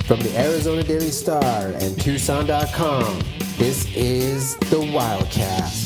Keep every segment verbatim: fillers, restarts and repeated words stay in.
From the Arizona Daily Star and Tucson dot com, this is the Wildcast.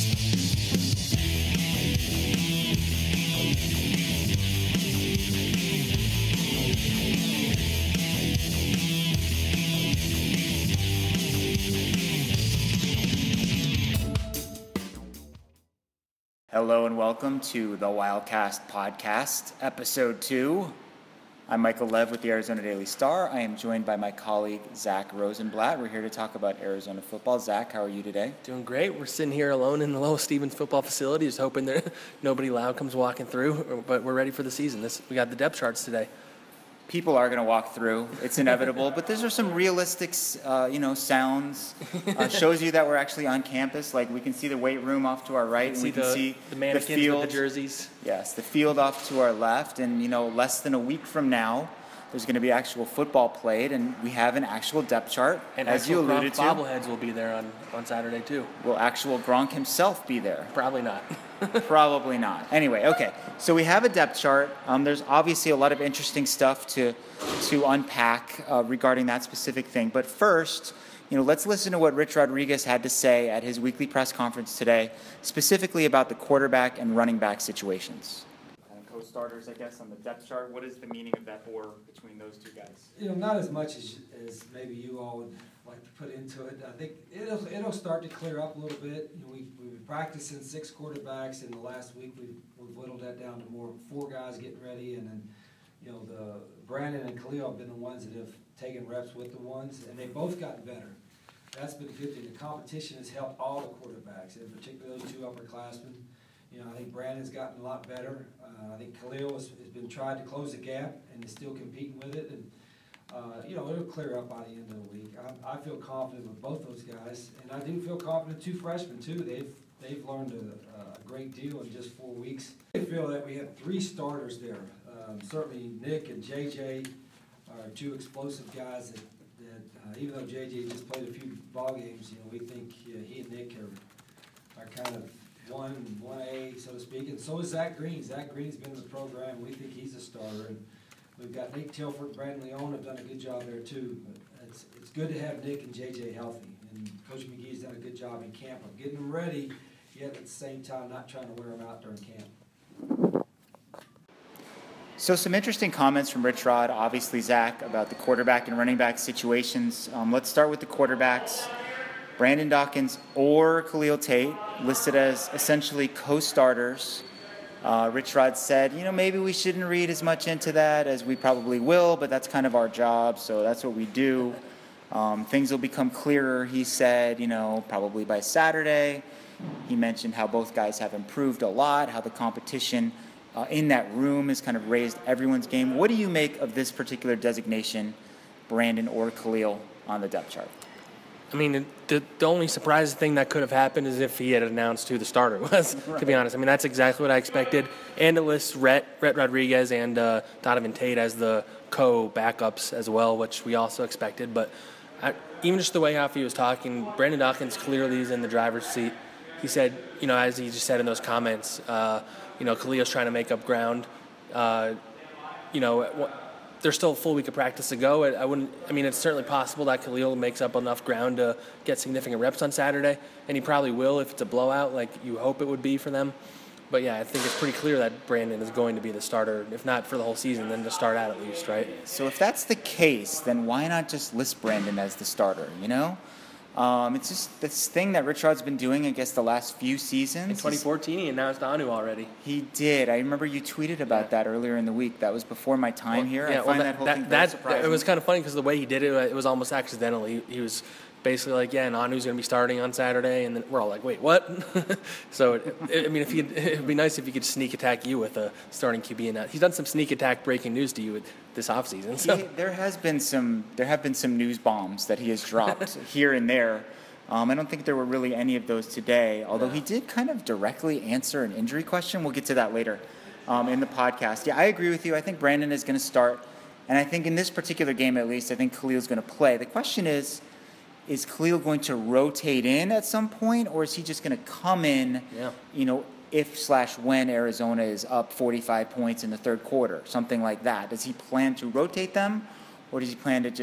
Hello and welcome to the Wildcast Podcast, Episode two. I'm Michael Lev with the Arizona Daily Star. I am joined by my colleague, Zach Rosenblatt. We're here to talk about Arizona football. Zach, how are you today? Doing great. We're sitting here alone in the Lois Stevens football facility, just hoping that nobody loud comes walking through, but we're ready for the season. This We got the depth charts today. People are going to walk through. It's inevitable, but these are some realistic, uh, you know, sounds. Uh, shows you that we're actually on campus. Like, we can see the weight room off to our right, and see we can the, see the mannequins the field. with the jerseys. Yes, the field off to our left, and, you know, less than a week from now, there's going to be actual football played, and we have an actual depth chart, and as you alluded to. Bobbleheads will be there on, on Saturday, too. Will actual Gronk himself be there? Probably not. Probably not. Anyway, okay. So we have a depth chart. Um, there's obviously a lot of interesting stuff to to unpack uh, regarding that specific thing. But first, you know, let's listen to what Rich Rodriguez had to say at his weekly press conference today, specifically about the quarterback and running back situations. Kind of co-starters, I guess, on the depth chart. What is the meaning of that or between those two guys? You know, not as much as as maybe you all would like to put into it. I think it'll it'll start to clear up a little bit. You know, we we've been practicing six quarterbacks in the last week. We've we've whittled that down to more four guys getting ready, and then you know the Brandon and Khalil have been the ones that have taken reps with the ones, and they've both gotten better. That's been a good thing. The competition has helped all the quarterbacks, in particular those two upperclassmen. You know, I think Brandon's gotten a lot better. Uh, I think Khalil has, has been trying to close the gap and is still competing with it. And uh, you know, it'll clear up by the end of the week. I, I feel confident with both those guys, and I do feel confident two freshmen too. They've they've learned a, a great deal in just four weeks. I feel that we have three starters there. Um, certainly, Nick and J J are two explosive guys that. that uh, even though J J just played a few ball games, you know, we think uh, he and Nick are are kind of one one A, so to speak, and so is Zach Green. Zach Green's been in the program. We think he's a starter, and we've got Nick Tilford, Brandon Leon have done a good job there too. But it's it's good to have Nick and J J healthy, and Coach McGee's done a good job in camp of getting them ready, yet at the same time not trying to wear them out during camp. So some interesting comments from Rich Rod, obviously, Zach, about the quarterback and running back situations. Um, let's start with the quarterbacks. Brandon Dawkins or Khalil Tate listed as essentially co-starters. Uh, Rich Rod said, you know, maybe we shouldn't read as much into that as we probably will, but that's kind of our job, so that's what we do. Um, things will become clearer, he said, you know, probably by Saturday. He mentioned how both guys have improved a lot, how the competition uh, in that room has kind of raised everyone's game. What do you make of this particular designation, Brandon or Khalil, on the depth chart? I mean, the, the only surprising thing that could have happened is if he had announced who the starter was, right. To be honest. I mean, that's exactly what I expected. And it lists Rhett, Rhett Rodriguez and uh, Donovan Tate as the co-backups as well, which we also expected. But I, even just the way how he was talking, Brandon Dawkins clearly is in the driver's seat. He said, you know, as he just said in those comments, uh, you know, Khalil's trying to make up ground. Uh, you know, what, there's still a full week of practice to go. I wouldn't. I mean, it's certainly possible that Khalil makes up enough ground to get significant reps on Saturday, and he probably will if it's a blowout, like you hope it would be for them. But yeah, I think it's pretty clear that Brandon is going to be the starter, if not for the whole season, then to start out at least, right? So if that's the case, then why not just list Brandon as the starter? You know, um, it's just this thing that Rich Rod's been doing, I guess, the last few seasons. In twenty fourteen, he announced Anu already. He did. I remember you tweeted about that earlier in the week. That was before my time well, here. Yeah, I find well, that, that whole that, thing very that, surprising. It was kind of funny because the way he did it, it was almost accidental. He, he was basically like, yeah, and Anu's going to be starting on Saturday, and then we're all like, wait, what? So, it, it, I mean, if he it would be nice if he could sneak attack you with a starting Q B. And he's done some sneak attack breaking news to you this offseason. So. He, there has been some, there have been some news bombs that he has dropped here and there. Um, I don't think there were really any of those today, although no. he did kind of directly answer an injury question. We'll get to that later um, in the podcast. Yeah, I agree with you. I think Brandon is going to start, and I think in this particular game at least, I think Khalil's going to play. The question is, is Khalil going to rotate in at some point, or is he just going to come in, yeah. you know, if slash when Arizona is up forty-five points in the third quarter, something like that? Does he plan to rotate them, or does he plan to just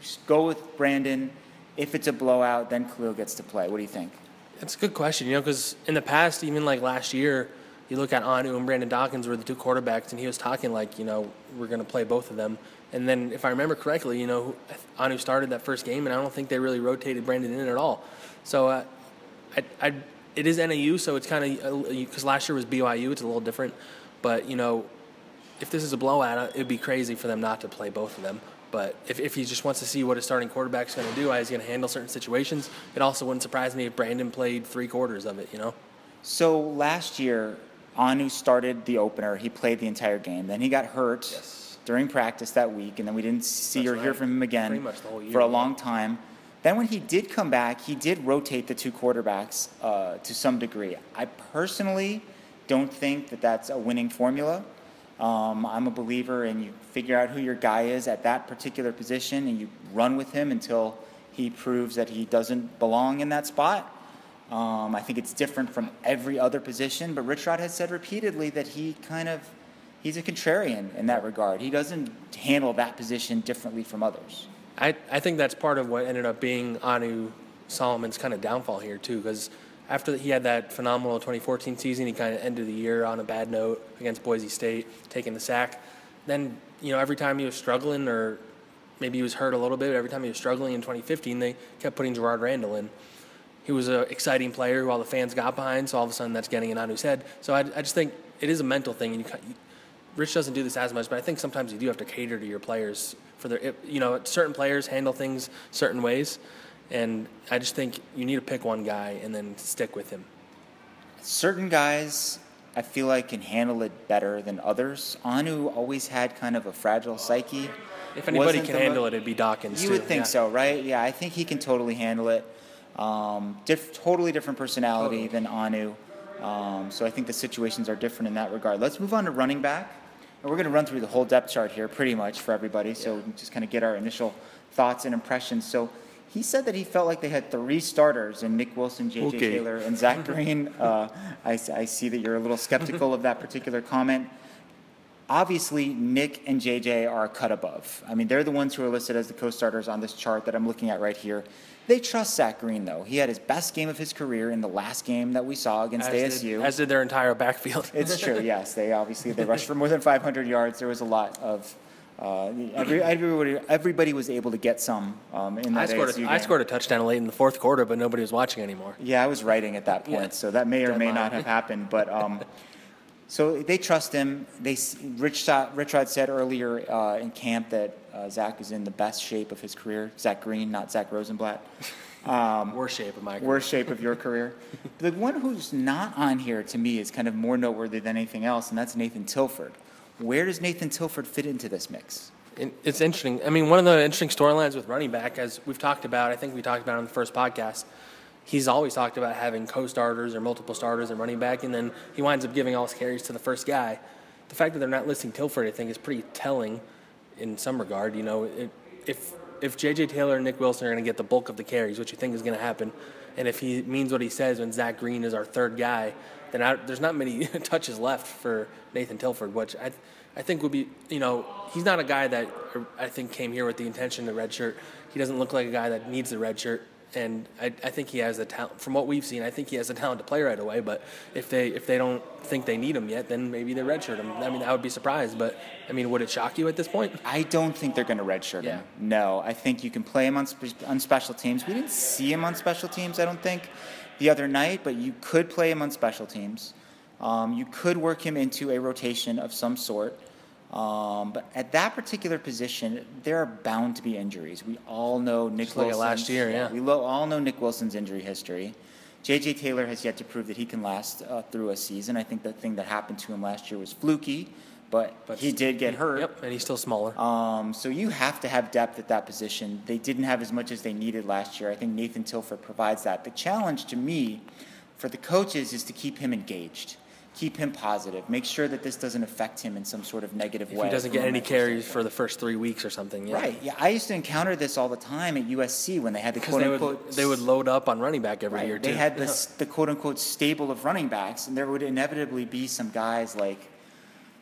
go with Brandon. If it's a blowout, then Khalil gets to play. What do you think? That's a good question, you know, because in the past, even like last year, you look at Anu and Brandon Dawkins were the two quarterbacks, and he was talking like, you know, we're going to play both of them. And then, if I remember correctly, you know, Anu started that first game, and I don't think they really rotated Brandon in at all. So, uh, I, I, it is N A U, so it's kind of because last year was B Y U, it's a little different. But you know, if this is a blowout, it'd be crazy for them not to play both of them. But if, if he just wants to see what his starting quarterback's going to do, how he's going to handle certain situations, it also wouldn't surprise me if Brandon played three quarters of it, you know? So last year, Anu started the opener. He played the entire game. Then he got hurt Yes. during practice that week, and then we didn't see That's or right. hear from him again Pretty much the whole year, for a yeah. long time. Then when he did come back, he did rotate the two quarterbacks uh, to some degree. I personally don't think that that's a winning formula. Um, I'm a believer in you figure out who your guy is at that particular position and you run with him until he proves that he doesn't belong in that spot. Um, I think it's different from every other position, but Rich Rod has said repeatedly that he kind of, he's a contrarian in that regard. He doesn't handle that position differently from others. I, I think that's part of what ended up being Anu Solomon's kind of downfall here, too, because after he had that phenomenal twenty fourteen season, he kind of ended the year on a bad note against Boise State, taking the sack. Then, you know, every time he was struggling or maybe he was hurt a little bit, every time he was struggling in twenty fifteen, they kept putting Gerard Randall in. He was an exciting player who all the fans got behind, so all of a sudden that's getting in Anu's head. So I, I just think it is a mental thing. And you, you, Rich doesn't do this as much, but I think sometimes you do have to cater to your players. For their, you know, certain players handle things certain ways, and I just think you need to pick one guy and then stick with him. Certain guys, I feel like, can handle it better than others. Anu always had kind of a fragile psyche. If anybody Wasn't can the mo- handle it, it'd be Dawkins, You too. would think Yeah. so, right? Yeah, I think he can totally handle it. Um, diff- totally different personality Totally. than Anu. Um, so I think the situations are different in that regard. Let's move on to running back. And we're going to run through the whole depth chart here pretty much for everybody, so we can just kind of get our initial thoughts and impressions. So he said that he felt like they had three starters in Nick Wilson, J J Okay. Taylor, and Zach Green. Uh, I, I see that you're a little skeptical of that particular comment. Obviously, Nick and J J are a cut above. I mean, they're the ones who are listed as the co-starters on this chart that I'm looking at right here. They trust Zach Green, though. He had his best game of his career in the last game that we saw against As A S U. did, as did their entire backfield. It's true, yes. They obviously they rushed for more than five hundred yards. There was a lot of uh, every, everybody. Everybody was able to get some um, in I that scored, A S U a, game. I scored a touchdown late in the fourth quarter, but nobody was watching anymore. Yeah, I was writing at that point, Yeah. so that may or may Deadline. not have happened. But um, so they trust him. They Rich Rich Rod said earlier uh, in camp that uh, Zach is in the best shape of his career. Zach Green, not Zach Rosenblatt. Um, Worst shape of my career. worst shape of your career. The one who's not on here to me is kind of more noteworthy than anything else, and that's Nathan Tilford. Where does Nathan Tilford fit into this mix? It- It's interesting. I mean, one of the interesting storylines with running back, as we've talked about, I think we talked about on the first podcast, he's always talked about having co-starters or multiple starters at running back, and then he winds up giving all his carries to the first guy. The fact that they're not listing Tilford, I think, is pretty telling in some regard. You know, it, if if J J Taylor and Nick Wilson are going to get the bulk of the carries, which you think is going to happen, and if he means what he says when Zach Green is our third guy, then I, there's not many touches left for Nathan Tilford, which I I think would be, you know, he's not a guy that I think came here with the intention to redshirt. He doesn't look like a guy that needs the red shirt. And I, I think he has the talent. From what we've seen, I think he has the talent to play right away. But if they if they don't think they need him yet, then maybe they redshirt him. I mean, I would be surprised. But I mean, would it shock you at this point? I don't think they're going to redshirt Yeah. him. No, I think you can play him on spe- on special teams. We didn't see him on special teams, I don't think, the other night. But you could play him on special teams. Um, you could work him into a rotation of some sort. Um, but at that particular position, there are bound to be injuries. We all know Nick Just like Wilson's. last year, yeah. We lo- all know Nick Wilson's injury history. J J Taylor has yet to prove that he can last uh, through a season. I think the thing that happened to him last year was fluky, but, But he did get hurt. Yep, and he's still smaller. Um, so you have to have depth at that position. They didn't have as much as they needed last year. I think Nathan Tilford provides that. The challenge to me for the coaches is to keep him engaged, keep him positive, make sure that this doesn't affect him in some sort of negative if way. he doesn't from get a any mental carries standpoint. for the first three weeks or something, yeah. Right. Yeah, I used to encounter this all the time at U S C when they had the Because quote they unquote would they would load up on running back every right. year too. They had this the quote unquote stable of running backs, and there would inevitably be some guys like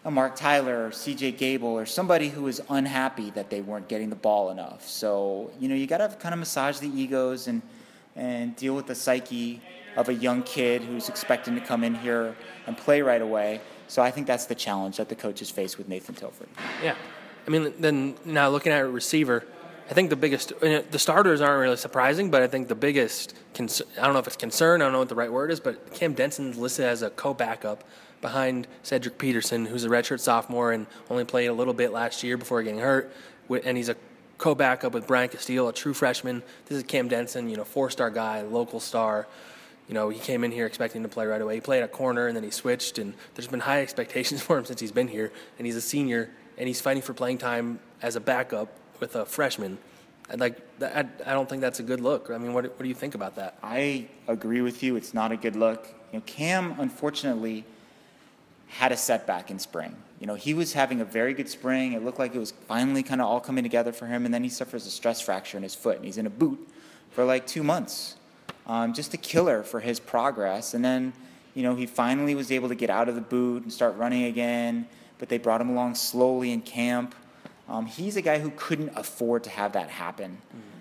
a Mark Tyler or C J Gable or somebody who is unhappy that they weren't getting the ball enough. So, you know, you got to kind of massage the egos and, and deal with the psyche of a young kid who's expecting to come in here and play right away. So I think that's the challenge that the coaches face with Nathan Tilford. Yeah. I mean, then now looking at a receiver, I think the biggest, the starters aren't really surprising, but I think the biggest, I don't know if it's concern, I don't know what the right word is, but Cam Denson's listed as a co-backup behind Cedric Peterson, who's a redshirt sophomore and only played a little bit last year before getting hurt, and he's a co-backup with Brian Castile, a true freshman. This is Cam Denson, you know, four-star guy, local star. You know, he came in here expecting to play right away. He played a corner, and then he switched, and there's been high expectations for him since he's been here, and he's a senior, and he's fighting for playing time as a backup with a freshman. I'd like, I, I don't think that's a good look. I mean, what, what do you think about that? I agree with you. It's not a good look. You know, Cam, unfortunately, had a setback in spring. You know, he was having a very good spring. It looked like it was finally kind of all coming together for him, and then he suffers a stress fracture in his foot, and he's in a boot for like two months. Um, just a killer for his progress. And then, you know, he finally was able to get out of the boot and start running again, but they brought him along slowly in camp. Um, he's a guy who couldn't afford to have that happen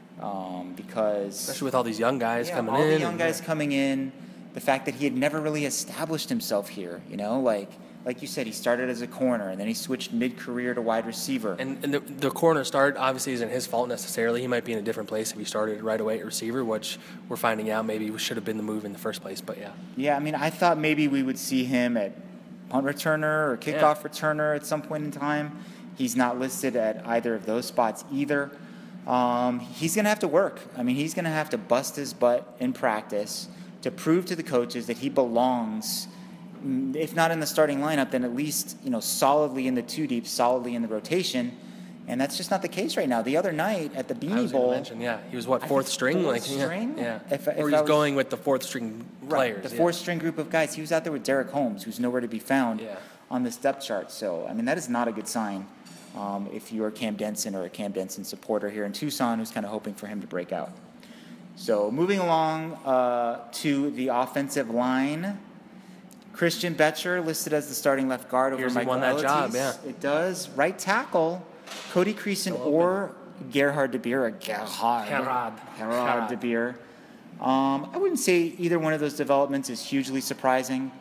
um, because... Especially with all these young guys yeah, coming all in. all the young guys coming in. The fact that he had never really established himself here, you know, like like you said, he started as a corner and then he switched mid-career to wide receiver. And, and the, the corner start obviously isn't his fault necessarily. He might be in a different place if he started right away at receiver, which we're finding out maybe should have been the move in the first place, but yeah. Yeah, I mean, I thought maybe we would see him at punt returner or kickoff yeah. returner at some point in time. He's not listed at either of those spots either. Um, he's going to have to work. I mean, he's going to have to bust his butt in practice to prove to the coaches that he belongs, if not in the starting lineup, then at least, you know, solidly in the two deep, solidly in the rotation. And that's just not the case right now. The other night at the Beanie I was Bowl, mention, yeah, he was what fourth string, fourth like string? yeah, If, yeah. if or I he's was, going with the fourth string players, right, the yeah. fourth string group of guys. He was out there with Derek Holmes, who's nowhere to be found yeah. on this depth chart. So, I mean, that is not a good sign. Um, if you're a Cam Denson or a Cam Denson supporter here in Tucson who's kind of hoping for him to break out. So moving along uh, to the offensive line, Christian Betcher listed as the starting left guard over Here's Michael won that Elites. job, yeah. It does. Right tackle, Cody Creason or Gerhard DeBeer. Gerhard. Gerhard. Gerhard DeBeer. Um, I wouldn't say either one of those developments is hugely surprising.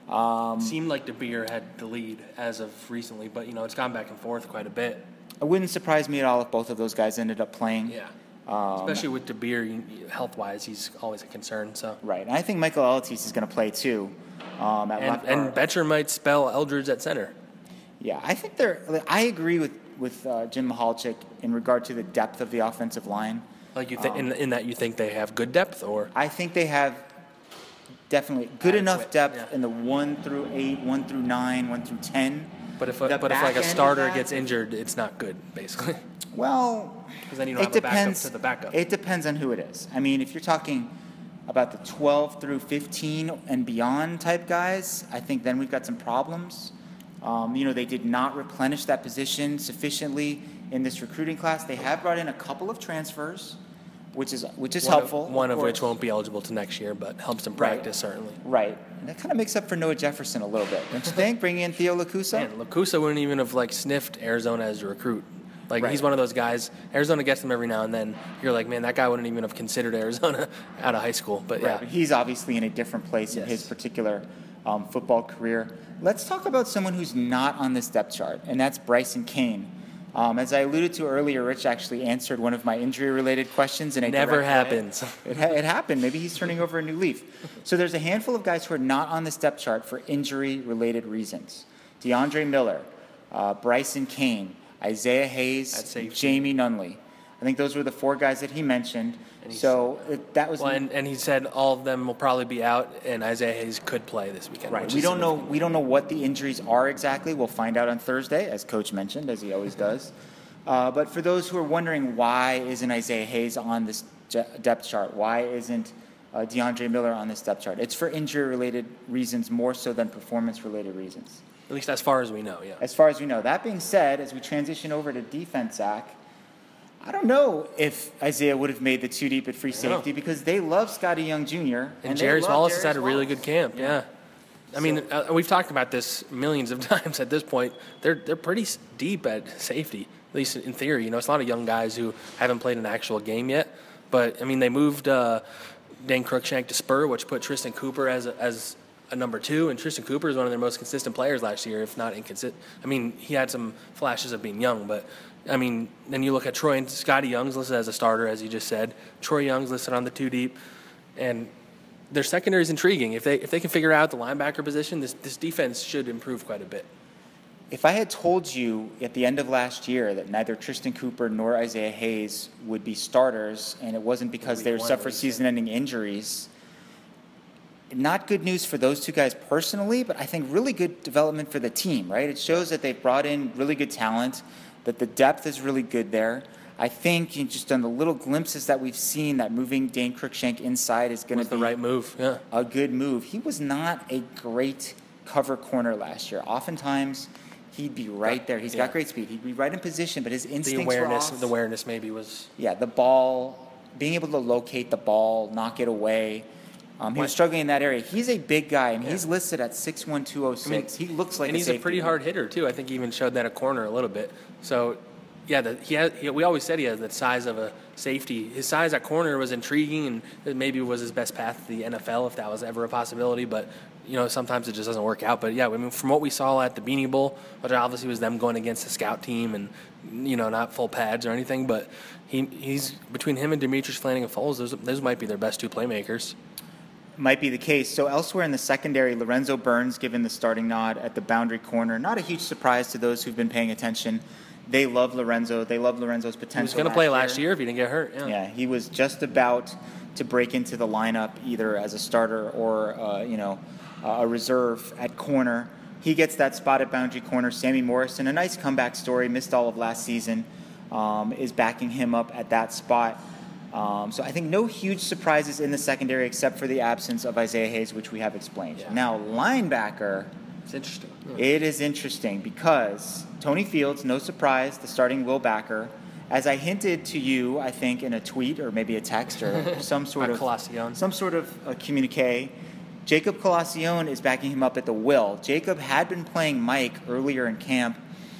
Um, Seemed like De Beer had the lead as of recently, but you know it's gone back and forth quite a bit. It wouldn't surprise me at all if both of those guys ended up playing. Yeah, um, especially with De Beer, health-wise, he's always a concern. So right, and I think Michael Elites is going to play too. Um, at and left and guard. Betcher might spell Eldridge at center. Yeah, I think they're. I agree with with uh, Jim Mahalchik in regard to the depth of the offensive line. Like you think um, in, in that you think they have good depth, or I think they have. Definitely good Adequate, enough depth yeah. in the one through eight, one through nine, one through ten. but if The a, but if back like a end of starter that- gets injured, it's not good basically. Well, Because then you don't it have a backup depends. to the backup. It depends on who it is. I mean, if you're talking about the twelve through fifteen and beyond type guys, I think then we've got some problems. Um, you know, they did not replenish that position sufficiently in this recruiting class. They have brought in a couple of transfers, which is which is one helpful. Of, one of, course. which won't be eligible to next year, but helps in Right. practice certainly. Right. And that kind of makes up for Noah Jefferson a little bit, don't you think? Bringing in Theo Lacusa. Man, Lacusa wouldn't even have like sniffed Arizona as a recruit. Like Right. he's one of those guys. Arizona gets him every now and then. You're like, man, that guy wouldn't even have considered Arizona out of high school. But Right, yeah, but he's obviously in a different place in Yes. his particular um, football career. Let's talk about someone who's not on this depth chart, and that's Bryson Kane. Um, as I alluded to earlier, Rich actually answered one of my injury-related questions in a never direct way. happens. It, ha- it happened. Maybe he's turning over a new leaf. So there's a handful of guys who are not on this depth chart for injury-related reasons. DeAndre Miller, uh, Bryson Kane, Isaiah At Hayes, safety. Jamie Nunley. I think those were the four guys that he mentioned. And he's- So it, that was Well, and, and he said all of them will probably be out, and Isaiah Hayes could play this weekend. right. which We is don't know. significant. We don't know what the injuries are exactly. We'll find out on Thursday, as Coach mentioned, as he always does. Uh, but for those who are wondering why isn't Isaiah Hayes on this je- depth chart, why isn't uh, DeAndre Miller on this depth chart? It's for injury-related reasons more so than performance-related reasons. At least as far as we know, yeah. As far as we know. That being said, as we transition over to defense, Zach, I don't know if Isaiah would have made the two deep at free I know. safety because they love Scotty Young Junior And, they Jerry love Wallace has Jarius had a really Wallace. good camp, yeah. I mean, uh, we've talked about this millions of times at this point. They're they're pretty s- deep at safety, at least in theory. You know, it's a lot of young guys who haven't played an actual game yet. But, I mean, they moved uh, Dane Cruikshank to Spur, which put Tristan Cooper as a, as a number two. And Tristan Cooper is one of their most consistent players last year, if not inconsistent. I mean, he had some flashes of being young, but, I mean, then you look at Troy and Scotty Young's listed as a starter, as you just said. Troy Young's listed on the two deep. And their secondary is intriguing. If they if they can figure out the linebacker position, this this defense should improve quite a bit. If I had told you at the end of last year that neither Tristan Cooper nor Isaiah Hayes would be starters, and it wasn't because they were suffered season-ending injuries, not good news for those two guys personally, but I think really good development for the team, right? It shows that they've brought in really good talent, that the depth is really good there. I think you know, just on the little glimpses that we've seen, that moving Dane Cruikshank inside is going to be the right move. Yeah, a good move. He was not a great cover corner last year. Oftentimes, he'd be right there. He's yeah. got great speed. He'd be right in position, but his instincts the awareness, were off. the awareness maybe was. Yeah, the ball, being able to locate the ball, knock it away. Um, he was struggling in that area. He's a big guy, and yeah. he's listed at six one, two oh six. I mean, he looks like and a he's safety. a pretty hard hitter too. I think he even showed that at corner a little bit. So. Yeah, the, he, has, he we always said he has the size of a safety. His size at corner was intriguing, and it maybe was his best path to the N F L if that was ever a possibility. But you know, sometimes it just doesn't work out. But yeah, I mean, from what we saw at the Beanie Bowl, which obviously was them going against the scout team and you know not full pads or anything, but he he's between him and Demetrius Flannigan-Fowles, those those might be their best two playmakers. Might be the case. So elsewhere in the secondary, Lorenzo Burns given the starting nod at the boundary corner. Not a huge surprise to those who've been paying attention. They love Lorenzo. They love Lorenzo's potential. He was going to play last year if he didn't get hurt. Yeah. yeah, he was just about to break into the lineup either as a starter or, uh, you know, uh, a reserve at corner. He gets that spot at boundary corner. Sammy Morrison, a nice comeback story, missed all of last season, um, is backing him up at that spot. Um, so I think no huge surprises in the secondary except for the absence of Isaiah Hayes, which we have explained. Yeah. Now, linebacker. It's interesting. Yeah. It is interesting because Tony Fields, no surprise, the starting will backer. As I hinted to you, I think in a tweet or maybe a text or some sort of Colacion. some sort of a communique, Jacob Colacion is backing him up at the will. Jacob had been playing Mike earlier in camp,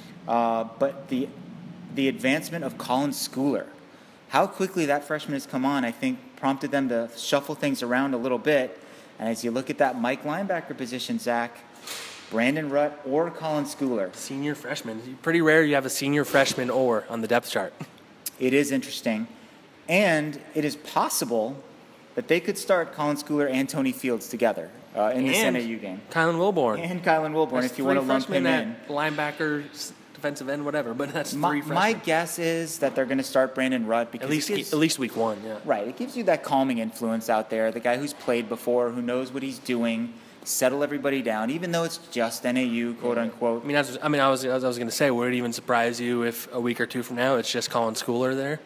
uh, but the the advancement of Colin Schooler, how quickly that freshman has come on, I think prompted them to shuffle things around a little bit. And as you look at that Mike linebacker position, Zach, Brandon Rutt or Colin Schooler. Senior freshman. Pretty rare you have a senior freshman or on the depth chart. It is interesting. And it is possible that they could start Colin Schooler and Tony Fields together uh, in this and N A U game. Kylan Wilborn. And Kylan Wilborn, That's if you want to lump him in. Linebacker, linebacker, defensive end, whatever, but that's My, three freshmen. my guess is that they're going to start Brandon Rutt because At least, it gives, at least week one, yeah. right. It gives you that calming influence out there. The guy who's played before, who knows what he's doing, settle everybody down, even though it's just N A U, quote unquote. I mean, I was, I mean, I was, I was going to say, would it even surprise you if a week or two from now it's just Colin Schooler there?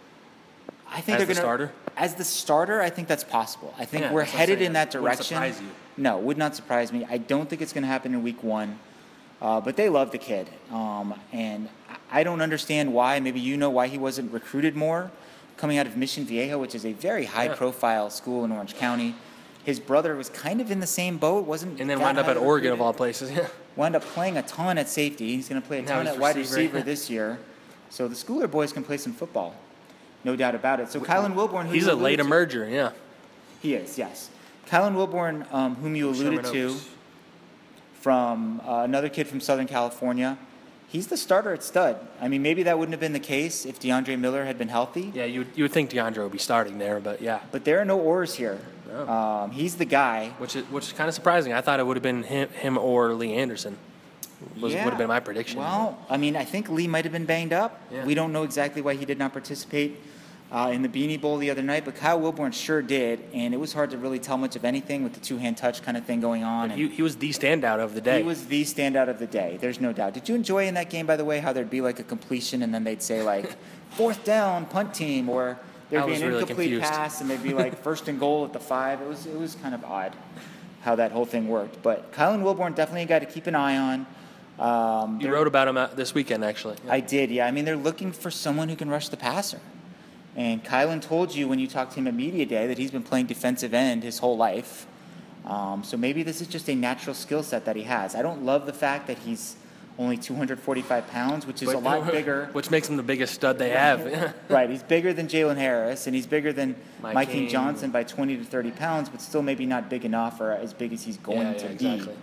I think As they're the gonna, starter? As the starter, I think that's possible. I think Yeah, we're that's what I'm headed saying. in that Wouldn't direction. surprise you. No, would not surprise me. I don't think it's going to happen in week one. Uh, but they love the kid. Um, and I don't understand why. Maybe you know why he wasn't recruited more. Coming out of Mission Viejo, which is a very high-profile school in Orange County. His brother was kind of in the same boat. wasn't And then that wound up at highly Oregon, of recruited. all places. Yeah. Wound up playing a ton at safety. He's going to play a Now ton he's at wide receiver. receiver this year. So the Schooler boys can play some football. No doubt about it. So Kylan Wilborn, who He's you a late alluded to- emerger, yeah. He is, yes. Kylan Wilborn, um, whom you alluded Sherman to, Oaks. from uh, another kid from Southern California, he's the starter at stud. I mean, maybe that wouldn't have been the case if DeAndre Miller had been healthy. Yeah, you would, you would think DeAndre would be starting there, but yeah. But there are no ors here. No. Um, he's the guy. Which is which is kind of surprising. I thought it would have been him, him or Lee Anderson. Was, Yeah. Would have been my prediction. Well, I mean, I think Lee might have been banged up. Yeah. We don't know exactly why he did not participate uh, in the Beanie Bowl the other night, but Kyle Wilborn sure did, and it was hard to really tell much of anything with the two-hand touch kind of thing going on. he, he was the standout of the day. He was the standout of the day. There's no doubt. Did you enjoy in that game, by the way, how there'd be like a completion and then they'd say like fourth down, punt team, or there'd I be was an really incomplete confused. pass and they'd be like first and goal at the five. It was it was kind of odd how that whole thing worked. But Kylan Wilborn, definitely a guy to keep an eye on. Um, You they're- wrote about him uh, this weekend, actually. Yeah. I did, yeah. I mean, they're looking for someone who can rush the passer. And Kylan told you when you talked to him at Media Day that he's been playing defensive end his whole life. Um, so maybe this is just a natural skill set that he has. I don't love the fact that he's only two hundred forty-five pounds, which is But- a lot bigger. Which makes him the biggest stud they have. Right, he's bigger than Jalen Harris, and he's bigger than Mike Mike King King. Johnson by twenty to thirty pounds, but still maybe not big enough or as big as he's going yeah, to yeah, be. exactly.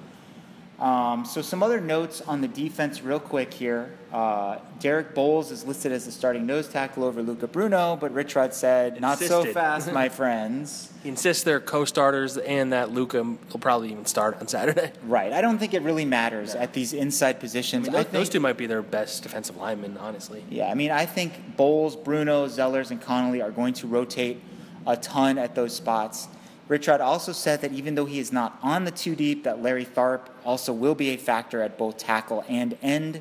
Um, so some other notes on the defense real quick here. Uh, Derek Bowles is listed as the starting nose tackle over Luca Bruno, but Rich Rod said, not so Insisted. fast, my friends. He insists they're co-starters and that Luka will probably even start on Saturday. Right, I don't think it really matters at these inside positions. I mean, those, I think, those two might be their best defensive linemen, honestly. Yeah, I mean, I think Bowles, Bruno, Zellers, and Connolly are going to rotate a ton at those spots. Richard also said that even though he is not on the two deep, that Larry Tharp also will be a factor at both tackle and end.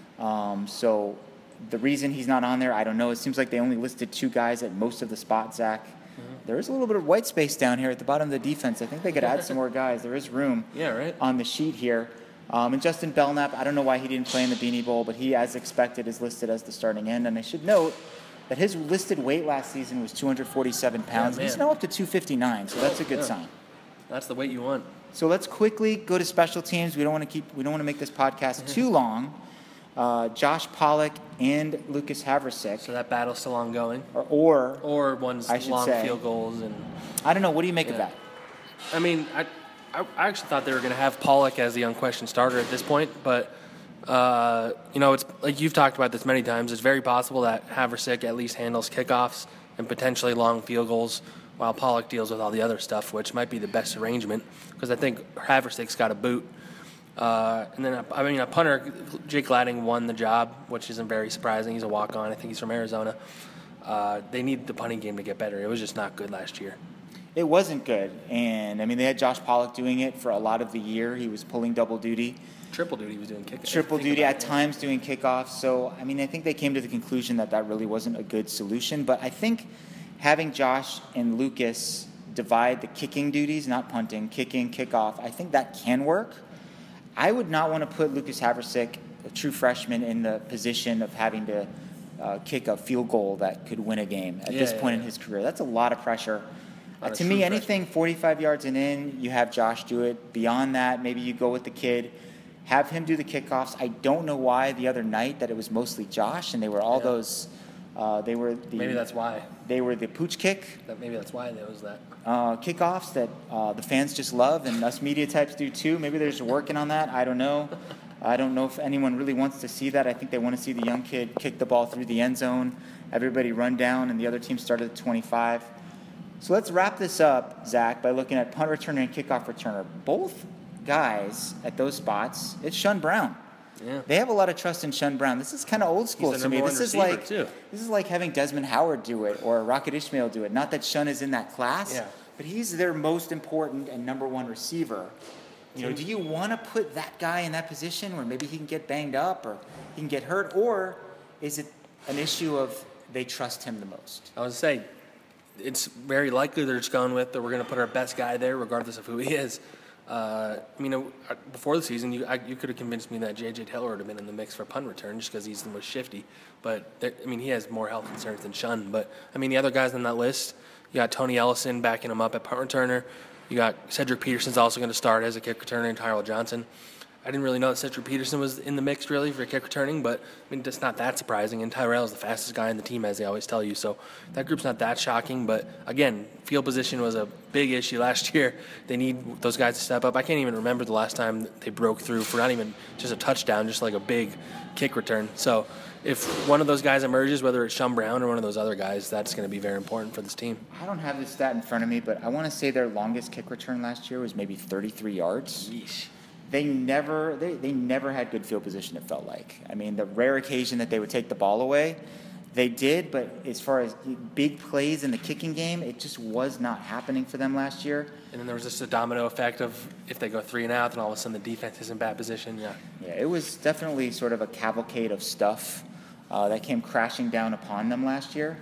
Um, so the reason he's not on there, I don't know. It seems like they only listed two guys at most of the spots, Zach. Mm-hmm. There is a little bit of white space down here at the bottom of the defense. I think they could add some more guys. There is room Yeah, right. on the sheet here. Um, and Justin Belknap, I don't know why he didn't play in the Beanie Bowl, but he, as expected, is listed as the starting end. And I should note that his listed weight last season was two hundred forty-seven pounds. Yeah, He's man. now up to two fifty-nine, so that's a good Yeah. sign. That's the weight you want. So let's quickly go to special teams. We don't want to keep. We don't want to make this podcast too long. Uh, Josh Pollock and Lucas Haversick, So that battle's still ongoing. or, or Or one's I should long say. field goals. And I don't know. What do you make of Yeah. that? I mean, I, I I actually thought they were going to have Pollock as the unquestioned starter at this point, but uh, you know, it's like you've talked about this many times. It's very possible that Haversick at least handles kickoffs and potentially long field goals, while Pollock deals with all the other stuff, which might be the best arrangement because I think Haversick's got a boot. Uh, and then, I mean, a punter, Jake Ladding won the job, which isn't very surprising. He's a walk-on. I think he's from Arizona. Uh, they need the punting game to get better. It was just not good last year. It wasn't good, and I mean they had Josh Pollock doing it for a lot of the year. He was pulling double duty. Triple duty was doing kickoffs. Triple Think duty about at it. times doing kickoffs. So, I mean, I think they came to the conclusion that that really wasn't a good solution. But I think having Josh and Lucas divide the kicking duties, not punting, kicking, kickoff, I think that can work. I would not want to put Lucas Haversick, a true freshman, in the position of having to uh, kick a field goal that could win a game at Yeah, this yeah, point in yeah. his career. That's a lot of pressure. Uh, of to true me, freshmen. anything forty-five yards and in, you have Josh do it. Beyond that, maybe you go with the kid. Have him do the kickoffs. I don't know why the other night that it was mostly Josh, and they were all Yeah. those. Uh, they were the. Maybe that's why. They were the pooch kick That maybe that's why there was that. uh, kickoffs that uh, the fans just love, and us media types do too. Maybe they're just working on that. I don't know. I don't know if anyone really wants to see that. I think they want to see the young kid kick the ball through the end zone, everybody run down, and the other team start at the twenty-five. So let's wrap this up, Zach, by looking at punt returner and kickoff returner. Both guys at those spots, it's Shun Brown. Yeah. They have a lot of trust in Shun Brown. This is kind of old school He's the to me. number This one is receiver, like too. this is like having Desmond Howard do it or Rocket Ishmael do it. Not that Shun is in that class, Yeah. but he's their most important and number one receiver. You know, do you want to put that guy in that position where maybe he can get banged up or he can get hurt, or is it an issue of they trust him the most? I was say, it's very likely they're just going with that we're going to put our best guy there, regardless of who he is. Uh, I mean, uh, before the season, you I, you could have convinced me that J J Taylor would have been in the mix for punt return just because he's the most shifty. But there, I mean, he has more health concerns than Shun. But I mean, the other guys on that list, you got Tony Ellison backing him up at punt returner. You got Cedric Peterson's also going to start as a kick returner, and Tyrell Johnson. I didn't really know that Cedric Peterson was in the mix really for kick returning, but I mean, it's not that surprising. And Tyrell is the fastest guy in the team, as they always tell you. So that group's not that shocking. But again, field position was a big issue last year. They need those guys to step up. I can't even remember the last time they broke through for not even just a touchdown, just like a big kick return. So if one of those guys emerges, whether it's Shun Brown or one of those other guys, that's going to be very important for this team. I don't have this stat in front of me, but I want to say their longest kick return last year was maybe thirty-three yards. Yeesh. They never, they, they never had good field position, it felt like. I mean, the rare occasion that they would take the ball away, they did, but as far as big plays in the kicking game, it just was not happening for them last year. And then there was just a domino effect of if they go three and out, then all of a sudden the defense is in bad position. Yeah. Yeah, it was definitely sort of a cavalcade of stuff uh, that came crashing down upon them last year.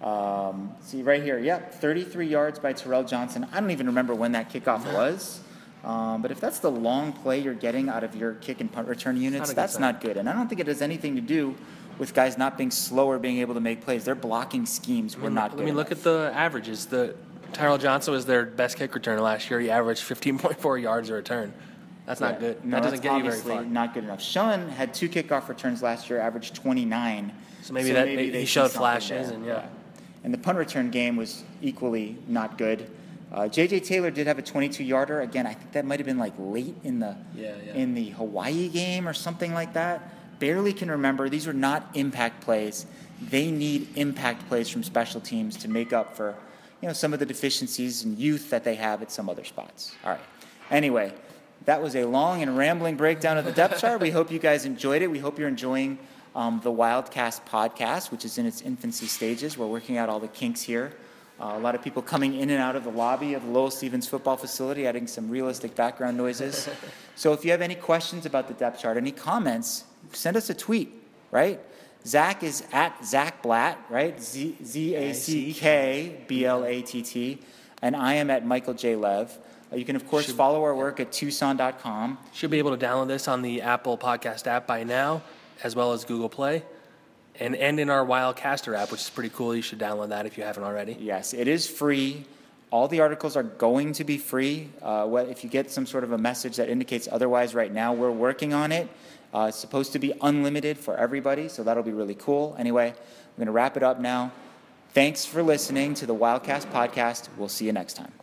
Um, see right here, yep, thirty-three yards by Terrell Johnson. I don't even remember when that kickoff was. Um, but if that's the long play you're getting out of your kick and punt return units, not a good that's sign. not good. And I don't think it has anything to do with guys not being slow or being able to make plays. Their blocking schemes I were mean, not I good. mean, look enough. at the averages. The Tyrell Johnson was their best kick returner last year. He averaged fifteen point four yards a return. That's not Yeah. good. No, that doesn't that's get you very obviously far. not good enough. Sean had two kickoff returns last year, averaged twenty-nine. So maybe that- maybe he they see showed something flashes there. and, yeah. And the punt return game was equally not good. Uh, J J Taylor did have a twenty-two yarder. Again, I think that might have been like late in the Yeah, yeah. in the Hawaii game or something like that. Barely can remember. These are not impact plays. They need impact plays from special teams to make up for, you know, some of the deficiencies and youth that they have at some other spots. All right. Anyway, that was a long and rambling breakdown of the depth chart. We hope you guys enjoyed it. We hope you're enjoying um, the Wildcast podcast, which is in its infancy stages. We're working out all the kinks here. Uh, a lot of people coming in and out of the lobby of the Lowell Stevens football facility, adding some realistic background noises. So if you have any questions about the depth chart, any comments, send us a tweet, right? Zach is at Zach Blatt, right? Z Z A C K B L A T T. And I am at Michael J. Lev. Uh, you can, of course, Should- follow our work at Tucson dot com. Should be able to download this on the Apple Podcast app by now, as well as Google Play, and, and in our Wildcaster app, which is pretty cool. You should download that if you haven't already. Yes, it is free. All the articles are going to be free. Uh, what, if you get some sort of a message that indicates otherwise right now, we're working on it. Uh, it's supposed to be unlimited for everybody, so that'll be really cool. Anyway, we're going to wrap it up now. Thanks for listening to the Wildcast podcast. We'll see you next time.